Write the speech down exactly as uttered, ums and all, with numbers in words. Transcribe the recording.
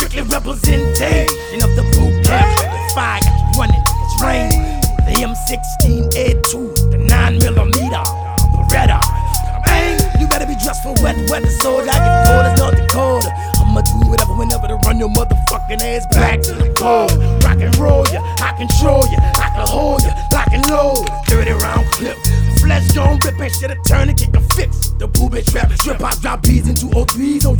strictly representation of the boot camp. The fire got you running, it's rain. The M sixteen A two, the nine millimeter, Beretta. Bang, you better be dressed for wet weather, soldier. I get cold as North Dakota. I'ma do whatever whenever to run your motherfucking ass back to the cold. Rock and roll ya, I control ya, I can hold ya, lock and load. thirty round clip, flesh don't rip and shit a turn and kick a fix. The booby trap, strip out, drop bees into oh threes on